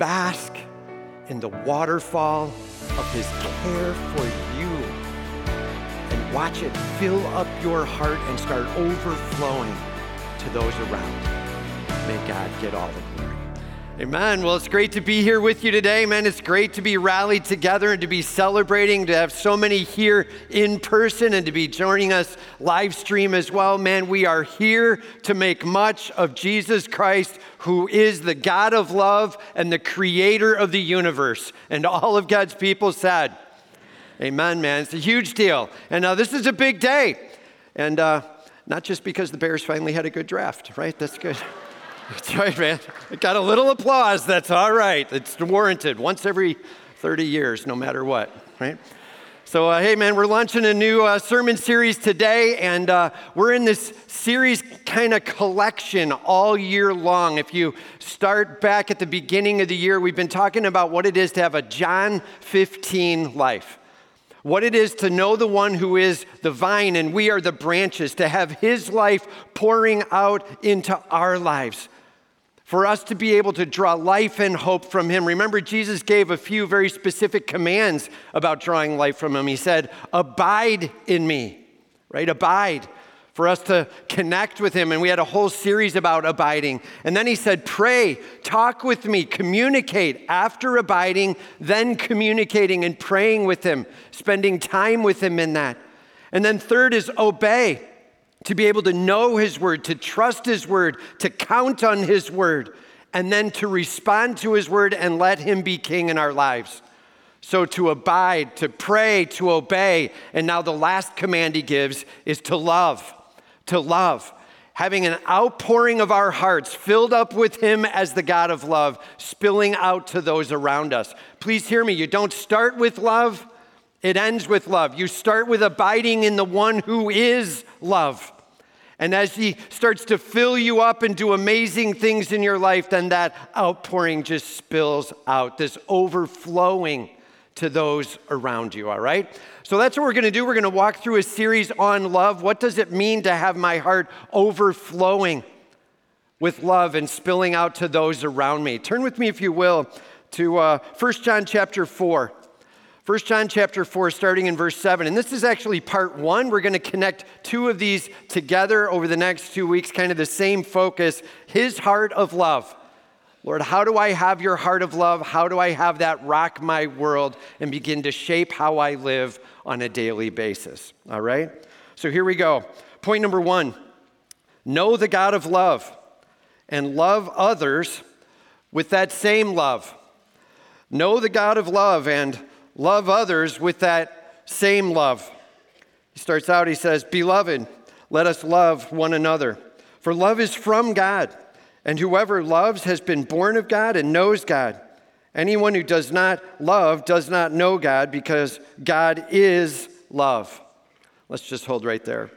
bask in the waterfall of his care for you and watch it fill up your heart and start overflowing to those around you. May God get all the glory. Amen. Well, it's great to be here with you today, man. It's great to be rallied together and to be celebrating, to have so many here in person and to be joining us live stream as well. Man, we are here to make much of Jesus Christ, who is the God of love and the creator of the universe. And all of God's people said, amen, man. It's a huge deal. And this is a big day. And not just because the Bears finally had a good draft, right? That's good. That's right, man. It got a little applause. That's all right. It's warranted once every 30 years, no matter what, right? So, hey, man, we're launching a new sermon series today, and we're in this series kind of collection all year long. If you start back at the beginning of the year, we've been talking about what it is to have a John 15 life. What it is to know the one who is the vine and we are the branches, to have his life pouring out into our lives. For us to be able to draw life and hope from him. Remember, Jesus gave a few very specific commands about drawing life from him. He said, abide in me, right? Abide. For us to connect with him. And we had a whole series about abiding. And then he said, pray, talk with me, communicate after abiding, then communicating and praying with him, spending time with him in that. And then third is obey. To be able to know his word, to trust his word, to count on his word, and then to respond to his word and let him be king in our lives. So to abide, to pray, to obey, and now the last command he gives is to love. To love. Having an outpouring of our hearts filled up with him as the God of love, spilling out to those around us. Please hear me, you don't start with love. It ends with love. You start with abiding in the one who is love. And as he starts to fill you up and do amazing things in your life, then that outpouring just spills out, this overflowing to those around you, all right? So that's what we're going to do. We're going to walk through a series on love. What does it mean to have my heart overflowing with love and spilling out to those around me? Turn with me, if you will, to 1 John chapter 4. 1 John chapter 4, starting in verse 7. And this is actually part 1. We're going to connect two of these together over the next 2 weeks, kind of the same focus, his heart of love. Lord, how do I have your heart of love? How do I have that rock my world and begin to shape how I live on a daily basis? All right? So here we go. Point number 1, know the God of love and love others with that same love. Know the God of love and love others with that same love. He starts out, he says, beloved, let us love one another. For love is from God, and whoever loves has been born of God and knows God. Anyone who does not love does not know God, because God is love. Let's just hold right there.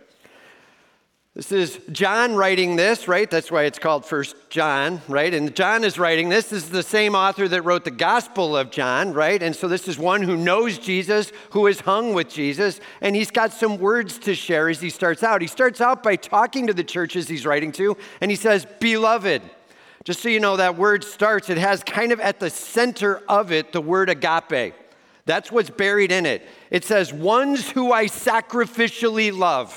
This is John writing this, right? That's why it's called 1 John, right? And John is writing this. This is the same author that wrote the Gospel of John, right? And so this is one who knows Jesus, who is hung with Jesus, and he's got some words to share as he starts out. He starts out by talking to the churches he's writing to, and he says, beloved. Just so you know, that word starts, it has kind of at the center of it the word agape. That's what's buried in it. It says, ones who I sacrificially love.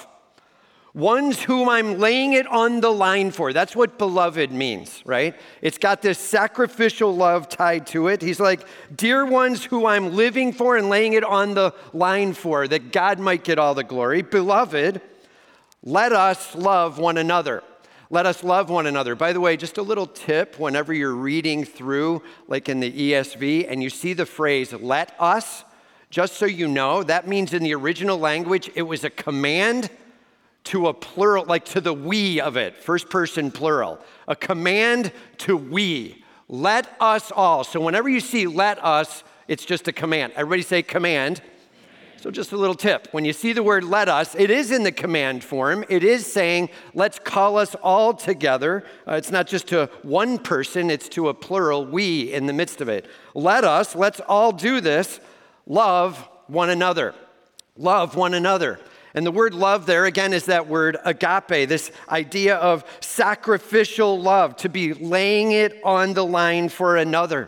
Ones whom I'm laying it on the line for. That's what beloved means, right? It's got this sacrificial love tied to it. He's like, dear ones who I'm living for and laying it on the line for, that God might get all the glory. Beloved, let us love one another. Let us love one another. By the way, just a little tip, whenever you're reading through, like in the ESV, and you see the phrase, let us, just so you know, that means in the original language, it was a command to a plural, like to the we of it, first person plural. A command to we. Let us all. So whenever you see let us, it's just a command. Everybody say command. So just a little tip. When you see the word let us, it is in the command form. It is saying, let's call us all together. It's not just to one person, it's to a plural, we, in the midst of it. Let's all do this, love one another. Love one another. And the word love there, again, is that word agape, this idea of sacrificial love, to be laying it on the line for another.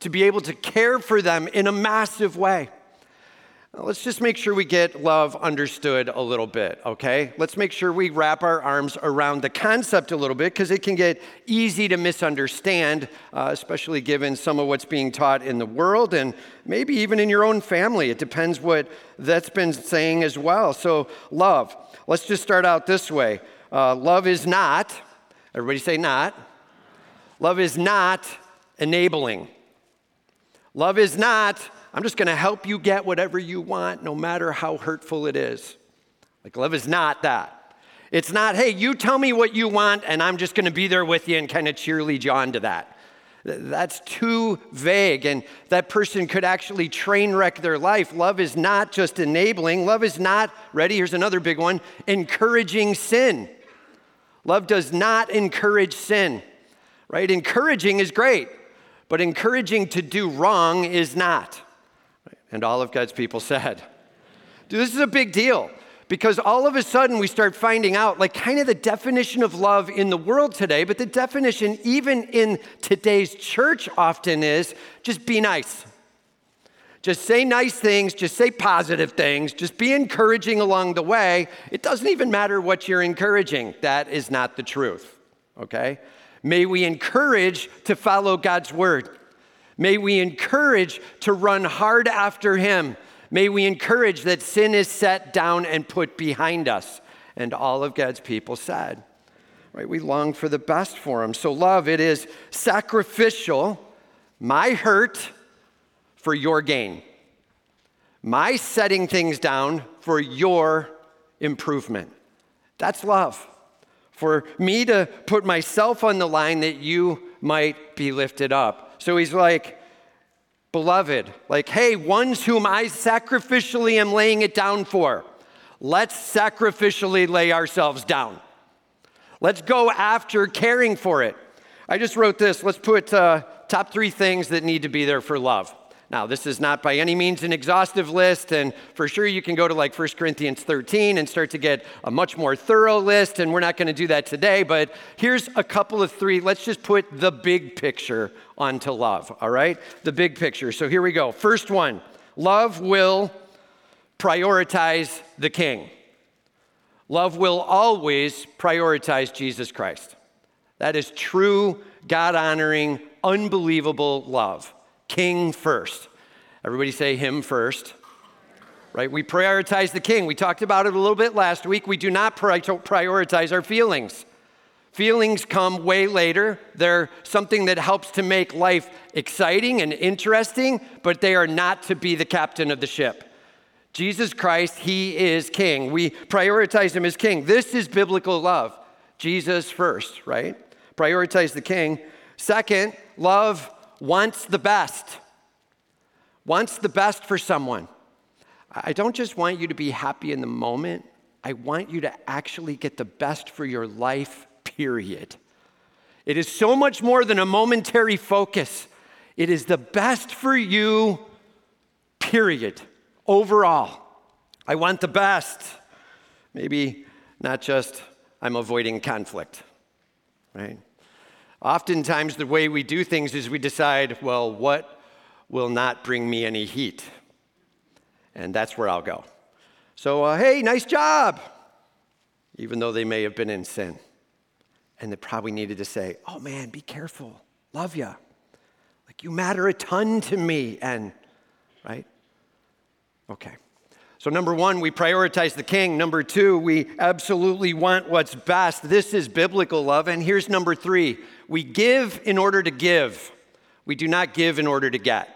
to be able to care for them in a massive way. Now, let's just make sure we get love understood a little bit, okay? Let's make sure we wrap our arms around the concept a little bit because it can get easy to misunderstand, especially given some of what's being taught in the world and maybe even in your own family. It depends what that's been saying as well. So love, let's just start out this way. Love is not, everybody say not. Love is not enabling. Love is not, I'm just going to help you get whatever you want, no matter how hurtful it is. Like, love is not that. It's not, hey, you tell me what you want, and I'm just going to be there with you and kind of cheerlead you on to that. That's too vague, and that person could actually train wreck their life. Love is not just enabling. Love is not, ready, here's another big one, encouraging sin. Love does not encourage sin, right? Encouraging is great, but encouraging to do wrong is not. And all of God's people said, dude, this is a big deal because all of a sudden we start finding out like kind of the definition of love in the world today, but the definition even in today's church often is just be nice. Just say nice things, just say positive things, just be encouraging along the way. It doesn't even matter what you're encouraging. That is not the truth, okay? May we encourage to follow God's word. May we encourage to run hard after him. May we encourage that sin is set down and put behind us. And all of God's people said, right? We long for the best for him. So love, it is sacrificial, my hurt for your gain. My setting things down for your improvement. That's love. For me to put myself on the line that you might be lifted up. So he's like, beloved, like, hey, ones whom I sacrificially am laying it down for, let's sacrificially lay ourselves down. Let's go after caring for it. I just wrote this. Let's put top 3 things that need to be there for love. Now, this is not by any means an exhaustive list, and for sure you can go to like 1 Corinthians 13 and start to get a much more thorough list, and we're not going to do that today, but here's a couple of 3. Let's just put the big picture onto love, all right? The big picture. So here we go. First one, love will prioritize the King. Love will always prioritize Jesus Christ. That is true, God-honoring, unbelievable love. King first. Everybody say him first. Right? We prioritize the King. We talked about it a little bit last week. We do not prioritize our feelings. Feelings come way later. They're something that helps to make life exciting and interesting, but they are not to be the captain of the ship. Jesus Christ, he is King. We prioritize him as King. This is biblical love. Jesus first, right? Prioritize the King. Second, love wants the best. Wants the best for someone. I don't just want you to be happy in the moment. I want you to actually get the best for your life, period. It is so much more than a momentary focus. It is the best for you, period. Overall, I want the best. Maybe not just I'm avoiding conflict, right? Oftentimes, the way we do things is we decide, well, what will not bring me any heat? And that's where I'll go. So, hey, nice job, even though they may have been in sin. And they probably needed to say, oh, man, be careful. Love ya. Like, you matter a ton to me. And, right? Okay. So number 1, we prioritize the King. Number 2, we absolutely want what's best. This is biblical love. And here's number 3. We give in order to give. We do not give in order to get.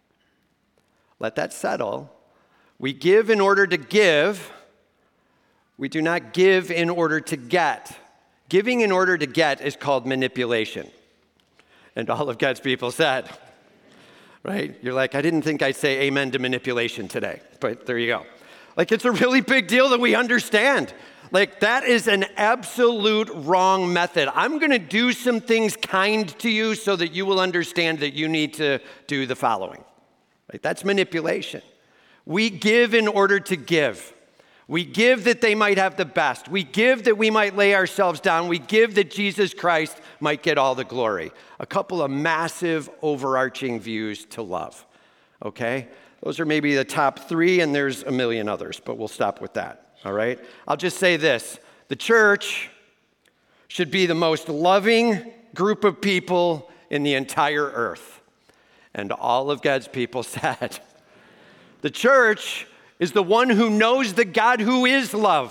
Let that settle. We give in order to give. We do not give in order to get. Giving in order to get is called manipulation. And all of God's people said, right? You're like, I didn't think I'd say amen to manipulation today, but there you go. Like, it's a really big deal that we understand. Like, that is an absolute wrong method. I'm going to do some things kind to you so that you will understand that you need to do the following. Right? That's manipulation. We give in order to give. We give that they might have the best. We give that we might lay ourselves down. We give that Jesus Christ might get all the glory. A couple of massive overarching views to love, okay? Those are maybe the top 3, and there's a million others, but we'll stop with that, all right? I'll just say this. The church should be the most loving group of people in the entire earth. And all of God's people said, the church is the one who knows the God who is love.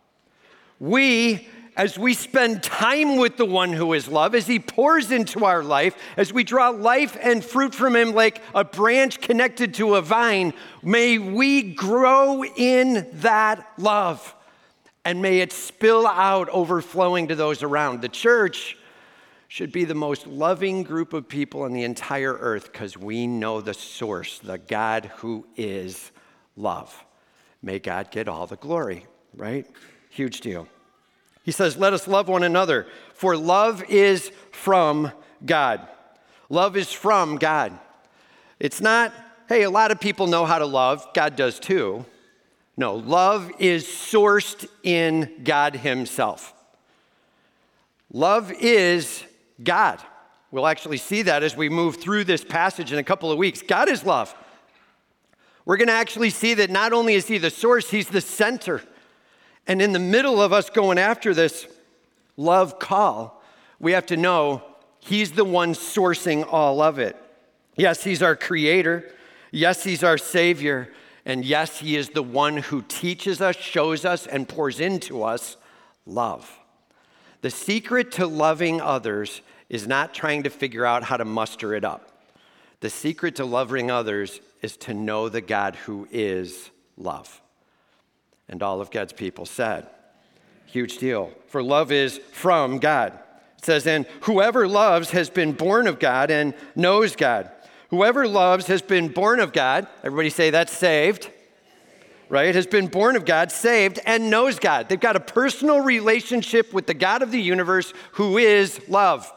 We, as we spend time with the one who is love, as he pours into our life, as we draw life and fruit from him like a branch connected to a vine, may we grow in that love, and may it spill out, overflowing to those around. The church should be the most loving group of people on the entire earth because we know the source, the God who is love. May God get all the glory, right? Huge deal. He says, let us love one another, for love is from God. Love is from God. It's not, hey, a lot of people know how to love. God does too. No, love is sourced in God himself. Love is God. We'll actually see that as we move through this passage in a couple of weeks. God is love. We're going to actually see that not only is he the source, he's the center. And in the middle of us going after this love call, we have to know he's the one sourcing all of it. Yes, he's our creator. Yes, he's our savior. And yes, he is the one who teaches us, shows us, and pours into us love. The secret to loving others is not trying to figure out how to muster it up. The secret to loving others is to know the God who is love. And all of God's people said, huge deal. For love is from God. It says, and whoever loves has been born of God and knows God. Whoever loves has been born of God. Everybody say that's saved. Right? Has been born of God, saved, and knows God. They've got a personal relationship with the God of the universe who is love.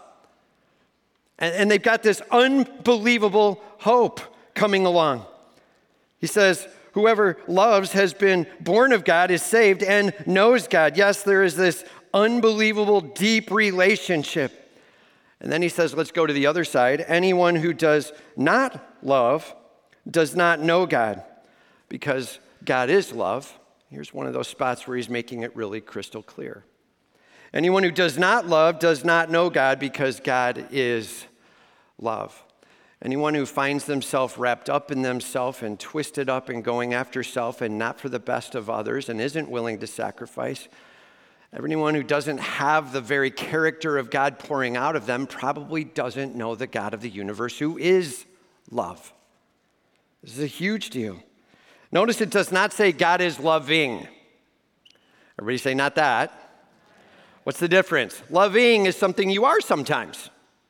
And they've got this unbelievable hope coming along. He says, whoever loves has been born of God, is saved, and knows God. Yes, there is this unbelievable deep relationship. And then he says, let's go to the other side. Anyone who does not love does not know God, because God is love. Here's one of those spots where he's making it really crystal clear. Anyone who does not love does not know God, because God is love. Anyone who finds themselves wrapped up in themselves and twisted up and going after self and not for the best of others and isn't willing to sacrifice, anyone who doesn't have the very character of God pouring out of them probably doesn't know the God of the universe who is love. This is a huge deal. Notice it does not say God is loving. Everybody say not that. What's the difference? Loving is something you are sometimes.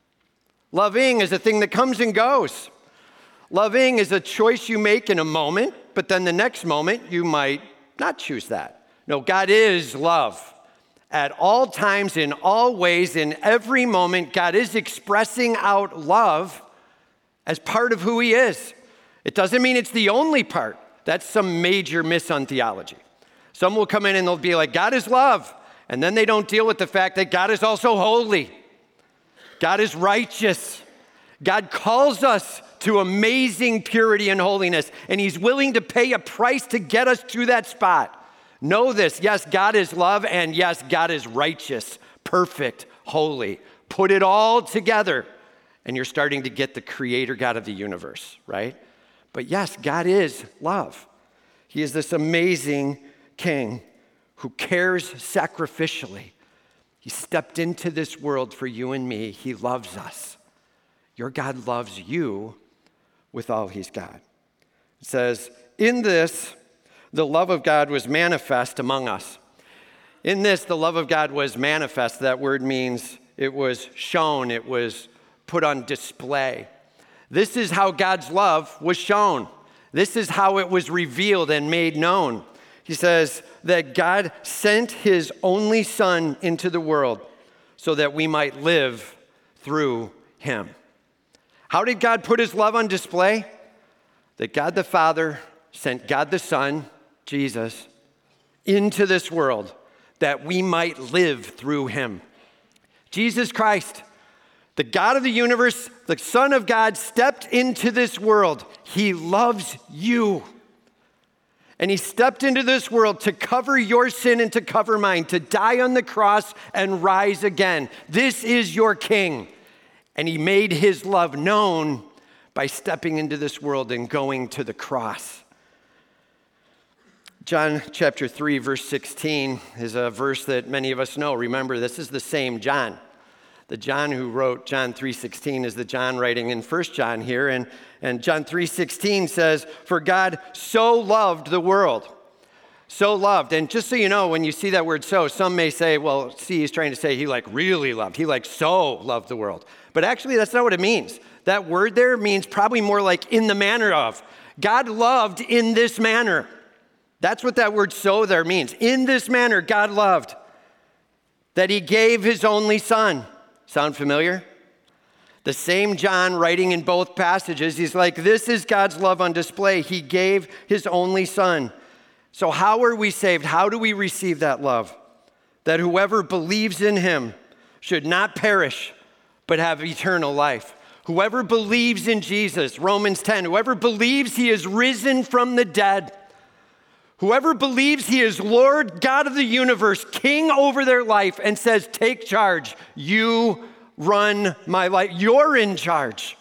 Loving is a thing that comes and goes. Loving is a choice you make in a moment, but then the next moment you might not choose that. No, God is love. At all times, in all ways, in every moment, God is expressing out love as part of who he is. It doesn't mean it's the only part. That's some major miss on theology. Some will come in and they'll be like, God is love. And then they don't deal with the fact that God is also holy. God is righteous. God calls us to amazing purity and holiness, and he's willing to pay a price to get us to that spot. Know this, yes, God is love, and yes, God is righteous, perfect, holy. Put it all together, and you're starting to get the creator God of the universe, right? But yes, God is love. He is this amazing king who cares sacrificially. He stepped into this world for you and me. He loves us. Your God loves you with all he's got. It says, in this, the love of God was manifest among us. In this, the love of God was manifest. That word means it was shown, it was put on display. This is how God's love was shown. This is how it was revealed and made known. He says that God sent his only son into the world so that we might live through him. How did God put his love on display? That God the Father sent God the Son, Jesus, into this world that we might live through him. Jesus Christ, the God of the universe, the Son of God, stepped into this world. He loves you. And he stepped into this world to cover your sin and to cover mine, to die on the cross and rise again. This is your King. And he made his love known by stepping into this world and going to the cross. John chapter 3, verse 16 is a verse that many of us know. Remember, this is the same John. The John who wrote John 3:16 is the John writing in 1 John here. And John 3:16 says, "For God so loved the world." So loved. And just so you know, when you see that word so, some may say, well, see, he's trying to say he really loved. He so loved the world. But actually, that's not what it means. That word there means probably more like in the manner of. God loved in this manner. That's what that word so there means. In this manner, God loved that he gave his only son. Sound familiar? The same John writing in both passages, he's like, this is God's love on display. He gave his only son. So how are we saved? How do we receive that love? That whoever believes in him should not perish, but have eternal life. Whoever believes in Jesus, Romans 10, whoever believes he is risen from the dead, whoever believes he is Lord, God of the universe, king over their life, and says, take charge. You run my life. You're in charge.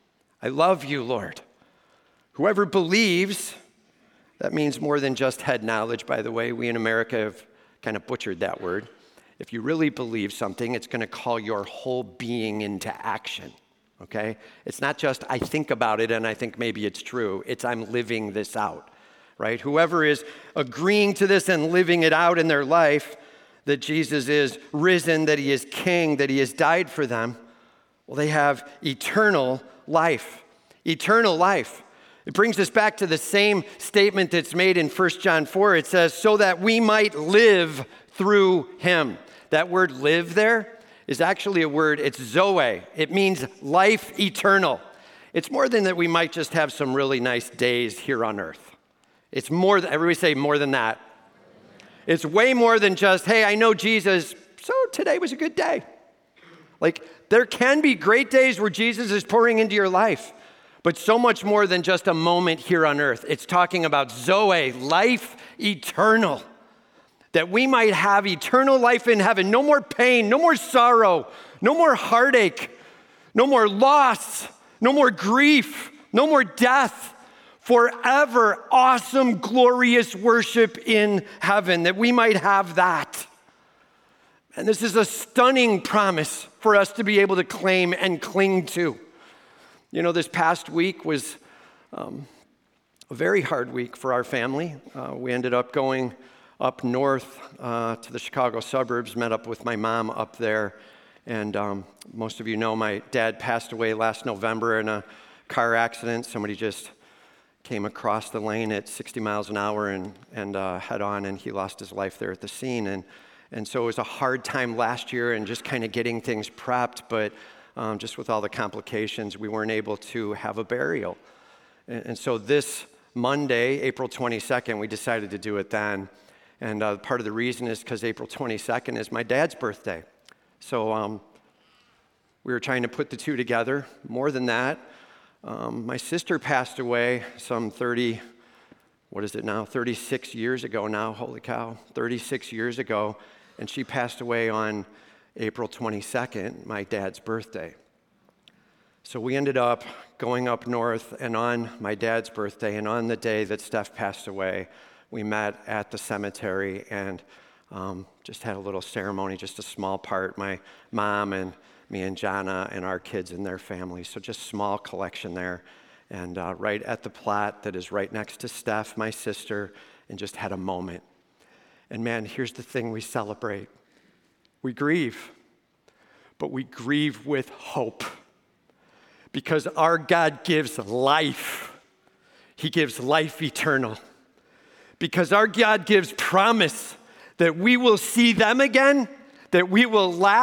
I love you, Lord. Whoever believes, that means more than just head knowledge, by the way. We in America have kind of butchered that word. If you really believe something, it's going to call your whole being into action, okay? It's not just I think about it and I think maybe it's true. It's I'm living this out, right? Whoever is agreeing to this and living it out in their life, that Jesus is risen, that he is king, that he has died for them, well, they have eternal life. Eternal life. It brings us back to the same statement that's made in 1 John 4. It says, so that we might live through him. That word live there is actually a word, it's zoe. It means life eternal. It's more than that we might just have some really nice days here on earth. It's more, everybody say more than that. It's way more than just, hey, I know Jesus, so today was a good day. Like, there can be great days where Jesus is pouring into your life, but so much more than just a moment here on earth. It's talking about Zoe, life eternal, that we might have eternal life in heaven. No more pain, no more sorrow, no more heartache, no more loss, no more grief, no more death. Forever awesome, glorious worship in heaven, that we might have that. And this is a stunning promise for us to be able to claim and cling to. You know, this past week was a very hard week for our family. We ended up going up north to the Chicago suburbs, met up with my mom up there. And most of you know my dad passed away last November in a car accident. Somebody just came across the lane at 60 miles an hour and head on, and he lost his life there at the scene. And so it was a hard time last year and just kind of getting things prepped, but just with all the complications, we weren't able to have a burial. And so this Monday, April 22nd, we decided to do it then. And part of the reason is because April 22nd is my dad's birthday. So we were trying to put the two together. More than that, my sister passed away some 36 years ago now, holy cow, 36 years ago, and she passed away on April 22nd, my dad's birthday. So we ended up going up north, and on my dad's birthday, and on the day that Steph passed away, we met at the cemetery and just had a little ceremony, just a small part, my mom and me and Jana and our kids and their families. So just small collection there. And right at the plot that is right next to Steph, my sister, and just had a moment. And man, here's the thing we celebrate. We grieve, but we grieve with hope. Because our God gives life. He gives life eternal. Because our God gives promise that we will see them again, that we will laugh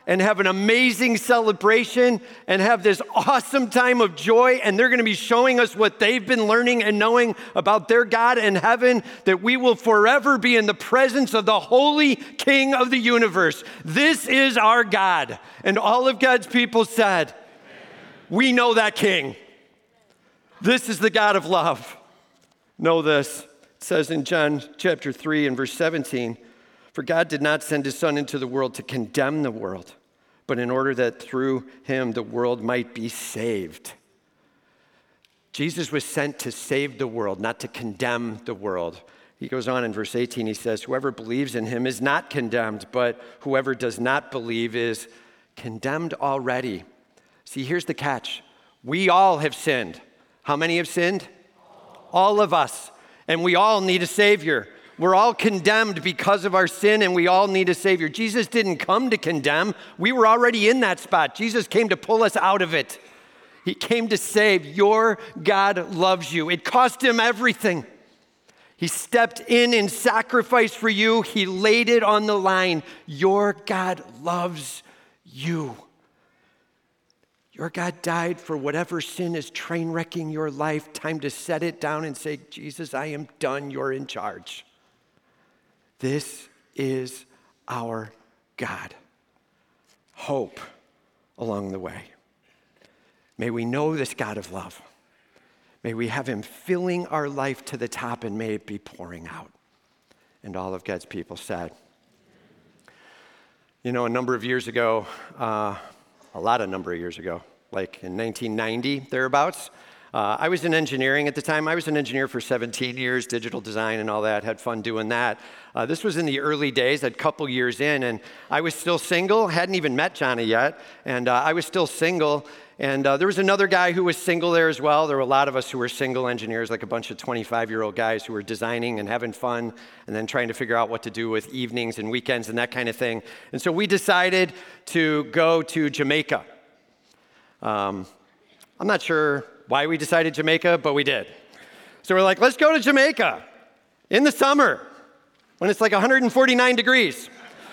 and have an amazing celebration and have this awesome time of joy. And they're going to be showing us what they've been learning and knowing about their God in heaven, that we will forever be in the presence of the holy King of the universe. This is our God. And all of God's people said, we know that King. This is the God of love. Know this. It says in John chapter 3 and verse 17, for God did not send his Son into the world to condemn the world, but in order that through him the world might be saved. Jesus was sent to save the world, not to condemn the world. He goes on in verse 18, he says, whoever believes in him is not condemned, but whoever does not believe is condemned already. See, here's the catch. We all have sinned. How many have sinned? All of us. And we all need a Savior. We're all condemned because of our sin, and we all need a Savior. Jesus didn't come to condemn. We were already in that spot. Jesus came to pull us out of it. He came to save. Your God loves you. It cost him everything. He stepped in sacrifice for you. He laid it on the line. Your God loves you. Your God died for whatever sin is train wrecking your life. Time to set it down and say, Jesus, I am done. You're in charge. This is our God. Hope along the way. May we know this God of love. May we have him filling our life to the top, and may it be pouring out. And all of God's people said. You know, a number of years ago, like in 1990, thereabouts. I was in engineering at the time. I was an engineer for 17 years, digital design and all that, had fun doing that. This was in the early days, a couple years in, and I was still single, hadn't even met Johnny yet, and I was still single. And there was another guy who was single there as well. There were a lot of us who were single engineers, like a bunch of 25-year-old guys who were designing and having fun and then trying to figure out what to do with evenings and weekends and that kind of thing. And so we decided to go to Jamaica. I'm not sure why we decided Jamaica, but we did. So we're like, let's go to Jamaica in the summer when it's like 149 degrees.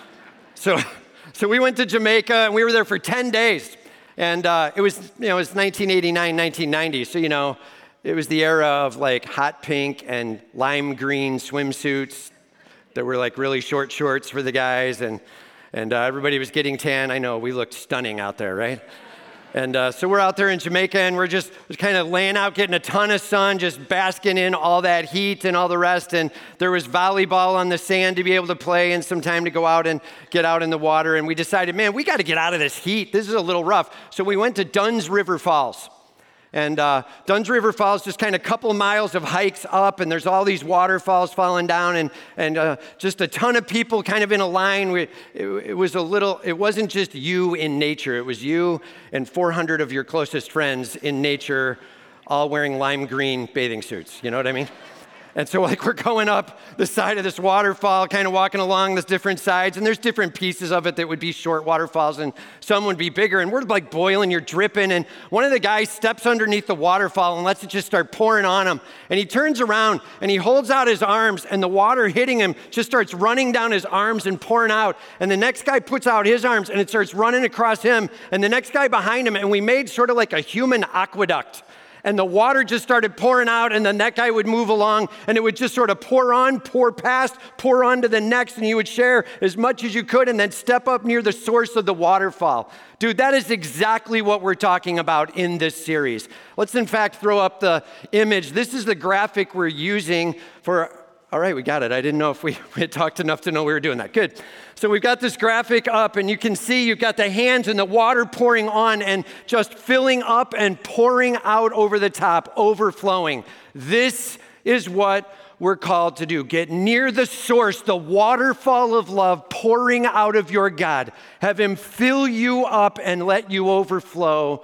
So we went to Jamaica, and we were there for 10 days. And it was 1989, 1990. So, it was the era of like hot pink and lime green swimsuits that were like really short shorts for the guys. And everybody was getting tan. I know, we looked stunning out there, right? And so we're out there in Jamaica, and we're just kind of laying out, getting a ton of sun, just basking in all that heat and all the rest. And there was volleyball on the sand to be able to play and some time to go out and get out in the water. And we decided, man, we got to get out of this heat. This is a little rough. So we went to Dunn's River Falls. And Dunn's River Falls, just kind of a couple miles of hikes up, and there's all these waterfalls falling down, and just a ton of people kind of in a line. It wasn't just you in nature. It was you and 400 of your closest friends in nature, all wearing lime green bathing suits. You know what I mean? And so we're going up the side of this waterfall, kind of walking along the different sides, and there's different pieces of it that would be short waterfalls, and some would be bigger, and we're like boiling, you're dripping, and one of the guys steps underneath the waterfall and lets it just start pouring on him, and he turns around, and he holds out his arms, and the water hitting him just starts running down his arms and pouring out, and the next guy puts out his arms, and it starts running across him, and the next guy behind him, and we made sort of like a human aqueduct. And the water just started pouring out, and then that guy would move along, and it would just sort of pour on, pour past, pour on to the next, and you would share as much as you could and then step up near the source of the waterfall. Dude, that is exactly what we're talking about in this series. Let's, in fact, throw up the image. This is the graphic we're using for... All right, we got it. I didn't know if we had talked enough to know we were doing that. Good. So we've got this graphic up, and you can see you've got the hands and the water pouring on and just filling up and pouring out over the top, overflowing. This is what we're called to do. Get near the source, the waterfall of love pouring out of your God. Have him fill you up and let you overflow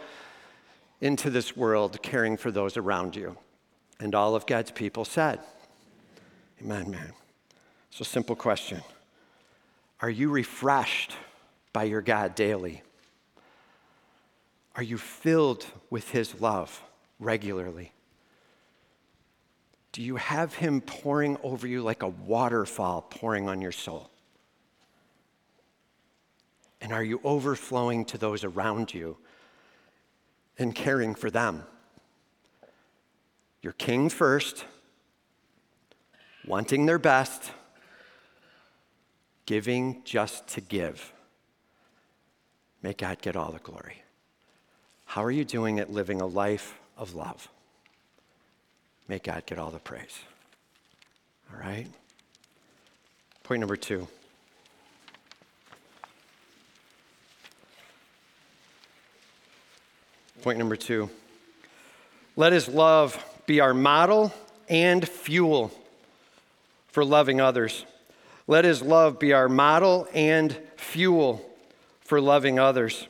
into this world, caring for those around you. And all of God's people said, amen, man. So, simple question. Are you refreshed by your God daily? Are you filled with his love regularly? Do you have him pouring over you like a waterfall pouring on your soul? And are you overflowing to those around you and caring for them? You're king first, wanting their best, giving just to give. May God get all the glory. How are you doing at living a life of love? May God get all the praise. All right? Point number 2. Point number 2. Let his love be our model and fuel for loving others. Let his love be our model and fuel for loving others.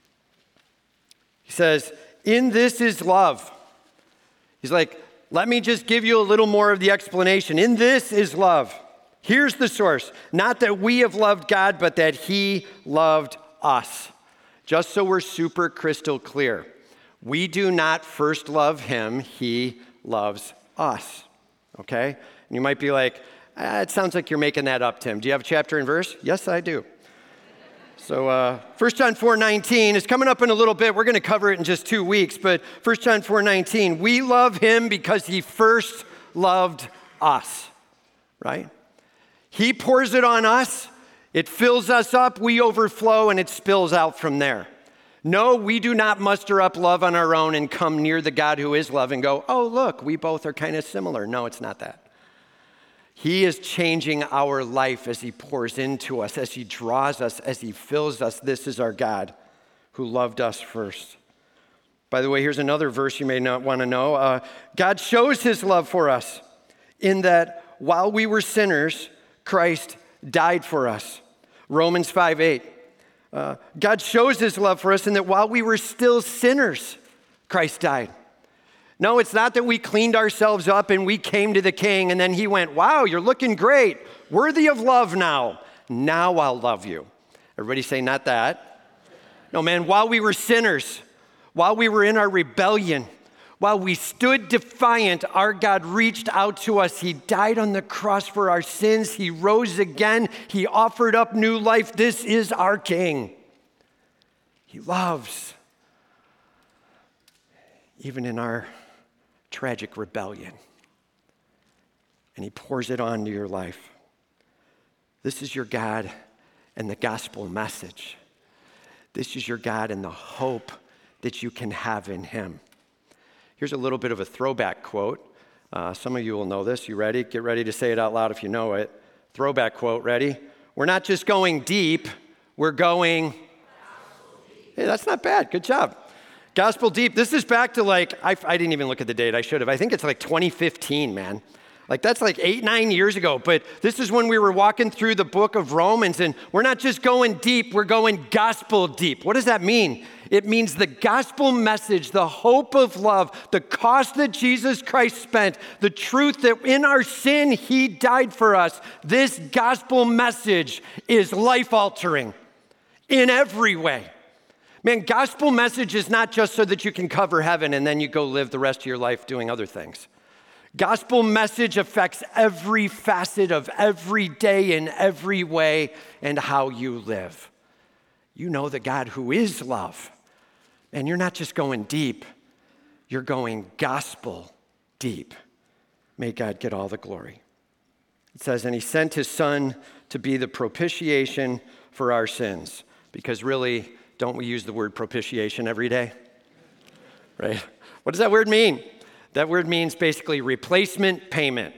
He says, in this is love. He's like, let me just give you a little more of the explanation. In this is love. Here's the source. Not that we have loved God, but that he loved us. Just so we're super crystal clear. We do not first love him, he loves us. Okay? And you might be like, it sounds like you're making that up, Tim. Do you have a chapter and verse? Yes, I do. So 1 John 4:19 is coming up in a little bit. We're going to cover it in just 2 weeks. But 1 John 4:19, we love him because he first loved us. Right? He pours it on us. It fills us up. We overflow and it spills out from there. No, we do not muster up love on our own and come near the God who is love and go, oh, look, we both are kind of similar. No, it's not that. He is changing our life as he pours into us, as he draws us, as he fills us. This is our God who loved us first. By the way, here's another verse you may not want to know. God shows his love for us in that while we were sinners, Christ died for us. Romans 5:8. God shows his love for us in that while we were still sinners, Christ died. No, it's not that we cleaned ourselves up and we came to the king and then he went, wow, you're looking great, worthy of love now. Now I'll love you. Everybody say not that. No, man, while we were sinners, while we were in our rebellion, while we stood defiant, our God reached out to us. He died on the cross for our sins. He rose again. He offered up new life. This is our King. He loves, even in our tragic rebellion. And he pours it onto your life. This is your God and the gospel message. This is your God and the hope that you can have in him. Here's a little bit of a throwback quote. Some of you will know this. You ready? Get ready to say it out loud if you know it. Throwback quote, ready? We're not just going deep, we're going... Hey, that's not bad. Good job. Gospel deep. This is back to I didn't even look at the date. I should have. I think it's 2015, man. That's 8-9 years ago. But this is when we were walking through the book of Romans, and we're not just going deep, we're going gospel deep. What does that mean? It means the gospel message, the hope of love, the cost that Jesus Christ spent, the truth that in our sin, he died for us. This gospel message is life-altering in every way. Man, gospel message is not just so that you can cover heaven and then you go live the rest of your life doing other things. Gospel message affects every facet of every day in every way and how you live. You know the God who is love. And you're not just going deep, you're going gospel deep. May God get all the glory. It says, and he sent his son to be the propitiation for our sins. Because really, don't we use the word propitiation every day? Right? What does that word mean? That word means basically replacement payment.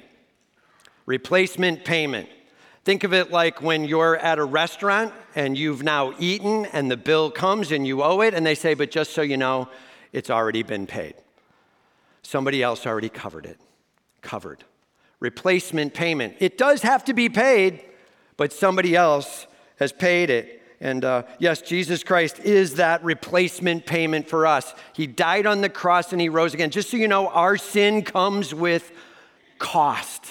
Replacement payment. Think of it like when you're at a restaurant and you've now eaten and the bill comes and you owe it and they say, but just so you know, it's already been paid. Somebody else already covered it. Covered. Replacement payment. It does have to be paid, but somebody else has paid it. And yes, Jesus Christ is that replacement payment for us. He died on the cross and he rose again. Just so you know, our sin comes with cost.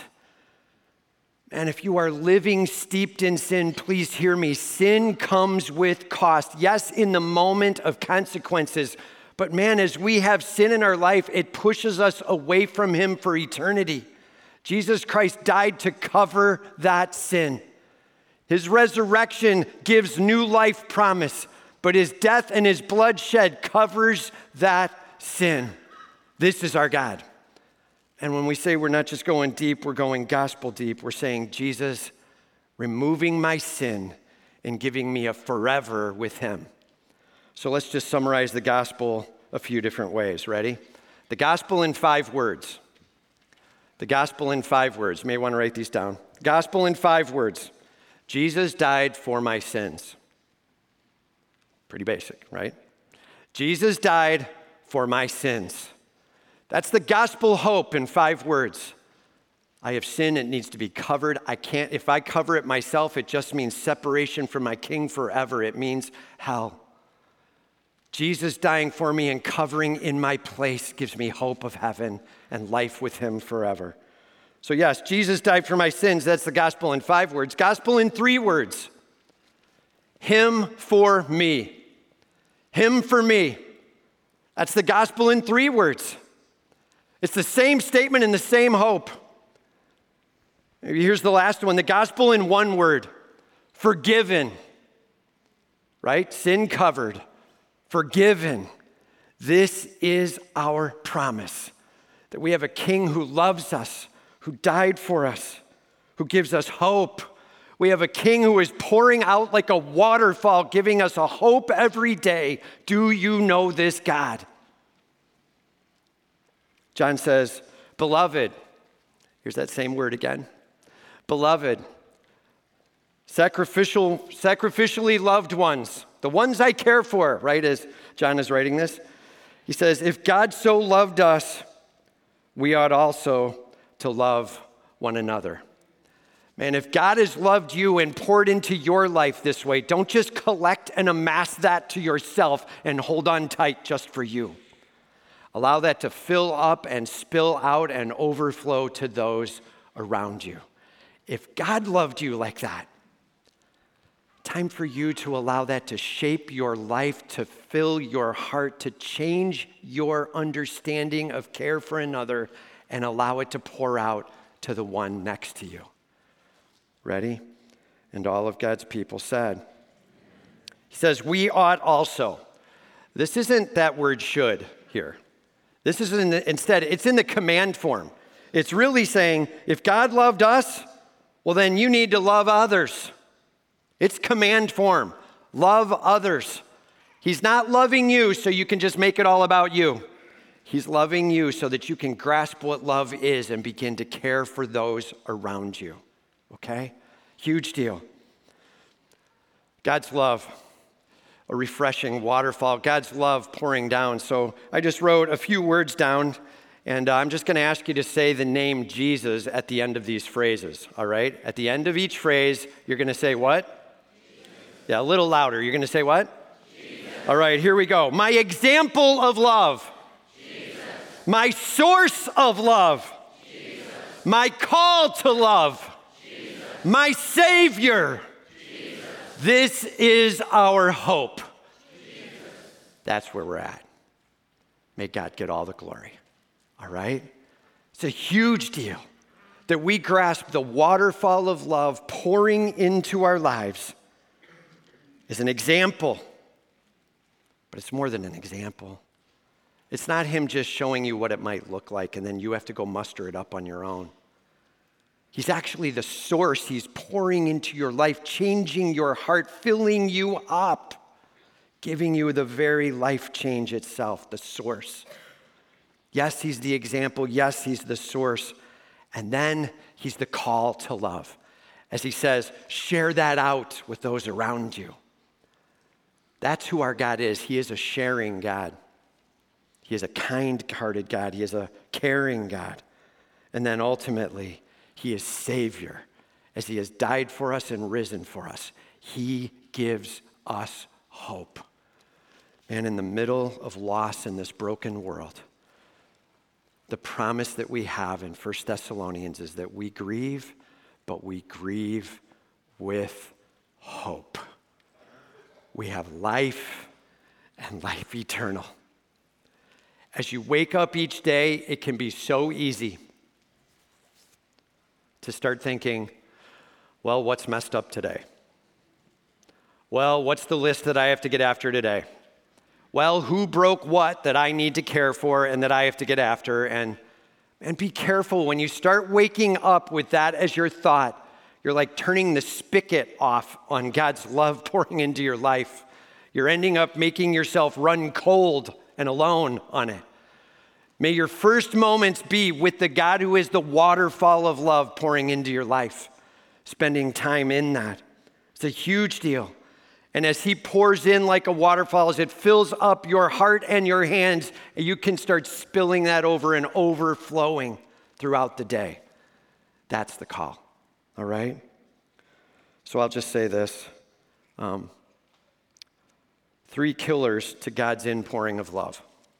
And if you are living steeped in sin, please hear me. Sin comes with cost. Yes, in the moment of consequences. But man, as we have sin in our life, it pushes us away from him for eternity. Jesus Christ died to cover that sin. His resurrection gives new life promise, but his death and his bloodshed covers that sin. This is our God. And when we say we're not just going deep, we're going gospel deep. We're saying, Jesus, removing my sin and giving me a forever with him. So let's just summarize the gospel a few different ways. Ready? The gospel in 5 words. The gospel in 5 words. You may want to write these down. Gospel in 5 words. Jesus died for my sins. Pretty basic, right? Jesus died for my sins. That's the gospel hope in 5 words. I have sinned, it needs to be covered. If I cover it myself, it just means separation from my King forever. It means hell. Jesus dying for me and covering in my place gives me hope of heaven and life with him forever. So yes, Jesus died for my sins. That's the gospel in 5 words. Gospel in 3 words. Him for me. Him for me. That's the gospel in 3 words. It's the same statement and the same hope. Here's the last one. The gospel in 1 word. Forgiven. Right? Sin covered. Forgiven. This is our promise. That we have a King who loves us, who died for us, who gives us hope. We have a King who is pouring out like a waterfall, giving us a hope every day. Do you know this God? John says, beloved, here's that same word again. Beloved, sacrificially loved ones, the ones I care for, right, as John is writing this. He says, if God so loved us, we ought also to love one another. Man, if God has loved you and poured into your life this way, don't just collect and amass that to yourself and hold on tight just for you. Allow that to fill up and spill out and overflow to those around you. If God loved you like that, time for you to allow that to shape your life, to fill your heart, to change your understanding of care for another, and allow it to pour out to the one next to you. Ready? And all of God's people said. He says, we ought also. This isn't that word should here. This is instead, it's in the command form. It's really saying, if God loved us, well, then you need to love others. It's command form. Love others. He's not loving you so you can just make it all about you. He's loving you so that you can grasp what love is and begin to care for those around you. Okay? Huge deal. God's love, a refreshing waterfall. God's love pouring down. So I just wrote a few words down, and I'm just going to ask you to say the name Jesus at the end of these phrases, all right? At the end of each phrase, you're going to say what? Jesus. Yeah, a little louder. You're going to say what? Jesus. All right, here we go. My example of love. Jesus. My source of love. Jesus. My call to love. Jesus. My Savior. Jesus. This is our hope. Jesus. That's where we're at. May God get all the glory. All right? It's a huge deal that we grasp the waterfall of love pouring into our lives as an example. But it's more than an example. It's not him just showing you what it might look like and then you have to go muster it up on your own. He's actually the source. He's pouring into your life, changing your heart, filling you up, giving you the very life change itself, the source. Yes, he's the example. Yes, he's the source. And then he's the call to love. As he says, share that out with those around you. That's who our God is. He is a sharing God. He is a kind-hearted God. He is a caring God. And then ultimately, he is Savior. As he has died for us and risen for us, he gives us hope. And in the middle of loss in this broken world, the promise that we have in 1 Thessalonians is that we grieve, but we grieve with hope. We have life and life eternal. As you wake up each day, it can be so easy to start thinking, well, what's messed up today? Well, what's the list that I have to get after today? Well, who broke what that I need to care for and that I have to get after? And be careful when you start waking up with that as your thought. You're like turning the spigot off on God's love pouring into your life. You're ending up making yourself run cold and alone on it. May your first moments be with the God who is the waterfall of love pouring into your life, spending time in that. It's a huge deal. And as he pours in like a waterfall, as it fills up your heart and your hands, you can start spilling that over and overflowing throughout the day. That's the call, all right? So I'll just say this. 3 killers to God's inpouring of love.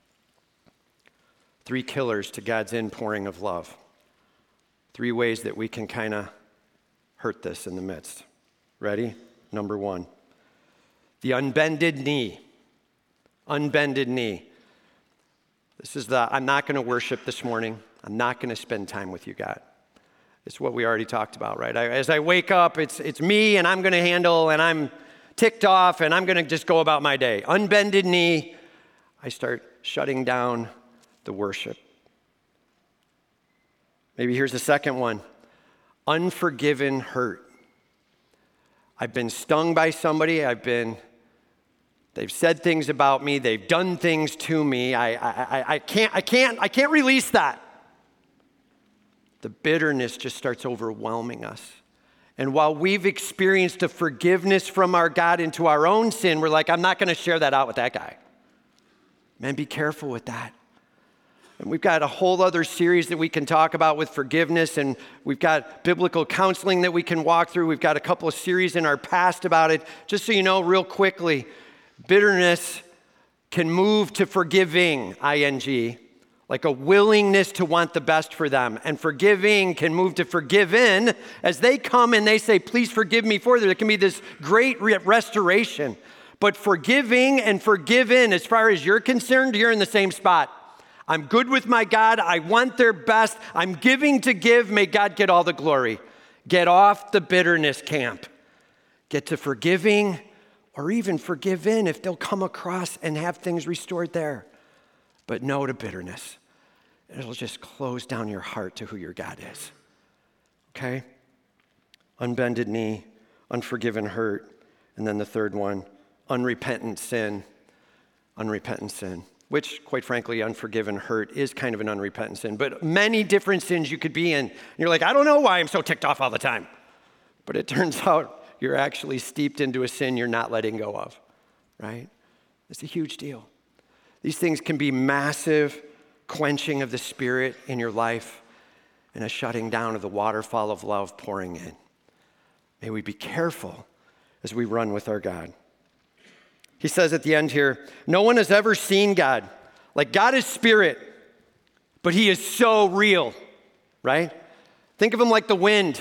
3 killers to God's inpouring of love. 3 ways that we can kind of hurt this in the midst. Ready? Number 1, the unbended knee. Unbended knee. This is I'm not going to worship this morning. I'm not going to spend time with you, God. It's what we already talked about, right? As I wake up, it's me and I'm going to handle, and I'm ticked off and I'm going to just go about my day. Unbended knee. I start shutting down the worship. Maybe here's the second one. Unforgiven hurt. I've been stung by somebody. They've said things about me. They've done things to me. I can't release that. The bitterness just starts overwhelming us. And while we've experienced a forgiveness from our God into our own sin, we're like, I'm not going to share that out with that guy. Man, be careful with that. And we've got a whole other series that we can talk about with forgiveness, and we've got biblical counseling that we can walk through. We've got a couple of series in our past about it. Just so you know, real quickly, bitterness can move to forgiving, ing, like a willingness to want the best for them. And forgiving can move to forgiven as they come and they say, please forgive me for that. There can be this great restoration. But forgiving and forgiven, as far as you're concerned, you're in the same spot. I'm good with my God. I want their best. I'm giving to give. May God get all the glory. Get off the bitterness camp. Get to forgiving or even forgiven if they'll come across and have things restored there. But no to bitterness. It'll just close down your heart to who your God is. Okay? Unbended knee, unforgiven hurt. And then the third one, unrepentant sin. Unrepentant sin. Which, quite frankly, unforgiven hurt is kind of an unrepentant sin. But many different sins you could be in. And you're like, I don't know why I'm so ticked off all the time. But it turns out you're actually steeped into a sin you're not letting go of, right? It's a huge deal. These things can be massive quenching of the Spirit in your life and a shutting down of the waterfall of love pouring in. May we be careful as we run with our God. He says at the end here, no one has ever seen God. Like, God is spirit, but he is so real, right? Think of him like the wind.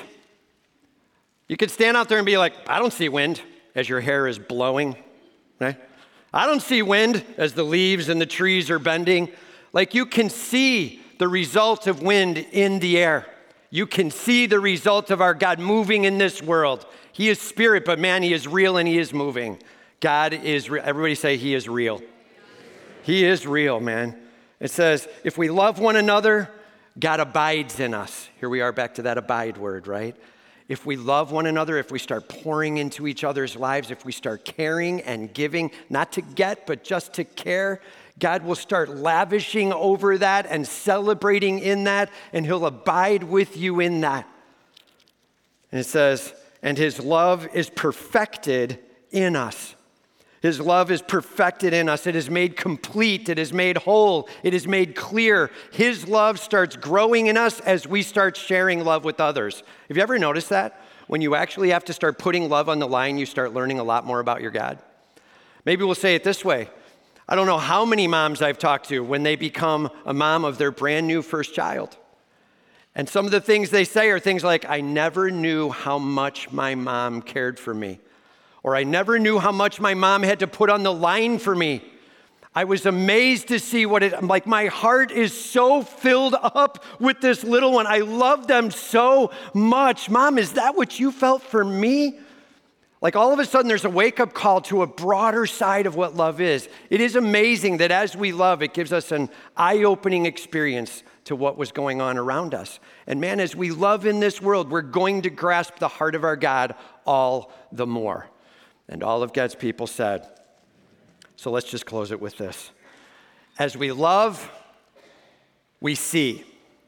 You could stand out there and be like, I don't see wind as your hair is blowing, right? I don't see wind as the leaves and the trees are bending. Like, you can see the result of wind in the air. You can see the result of our God moving in this world. He is spirit, but man, he is real and he is moving. God is real. Everybody say he is real. He is real, man. It says, if we love one another, God abides in us. Here we are back to that abide word, right? If we love one another, if we start pouring into each other's lives, if we start caring and giving, not to get, but just to care, God will start lavishing over that and celebrating in that, and he'll abide with you in that. And it says, and his love is perfected in us. His love is perfected in us. It is made complete. It is made whole. It is made clear. His love starts growing in us as we start sharing love with others. Have you ever noticed that? When you actually have to start putting love on the line, you start learning a lot more about your God. Maybe we'll say it this way. I don't know how many moms I've talked to when they become a mom of their brand new first child. And some of the things they say are things like, I never knew how much my mom cared for me. Or I never knew how much my mom had to put on the line for me. I was amazed to see like my heart is so filled up with this little one. I love them so much. Mom, is that what you felt for me? Like all of a sudden there's a wake-up call to a broader side of what love is. It is amazing that as we love, it gives us an eye-opening experience to what was going on around us. And man, as we love in this world, we're going to grasp the heart of our God all the more. And all of God's people said, so let's just close it with this. As we love, we see.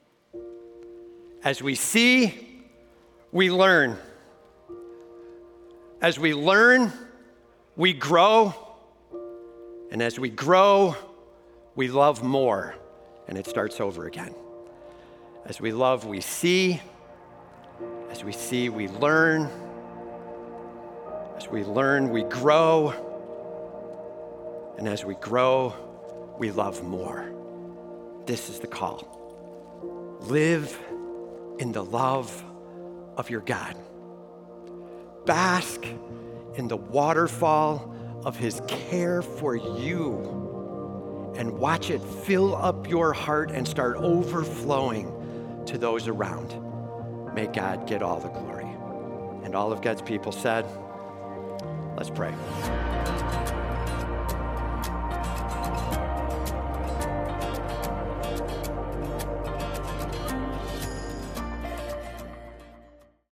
As we see, we learn. As we learn, we grow. And as we grow, we love more. And it starts over again. As we love, we see. As we see, we learn. As we learn, we grow. And as we grow, we love more. This is the call. Live in the love of your God. Bask in the waterfall of his care for you and watch it fill up your heart and start overflowing to those around. May God get all the glory. And all of God's people said, let's pray.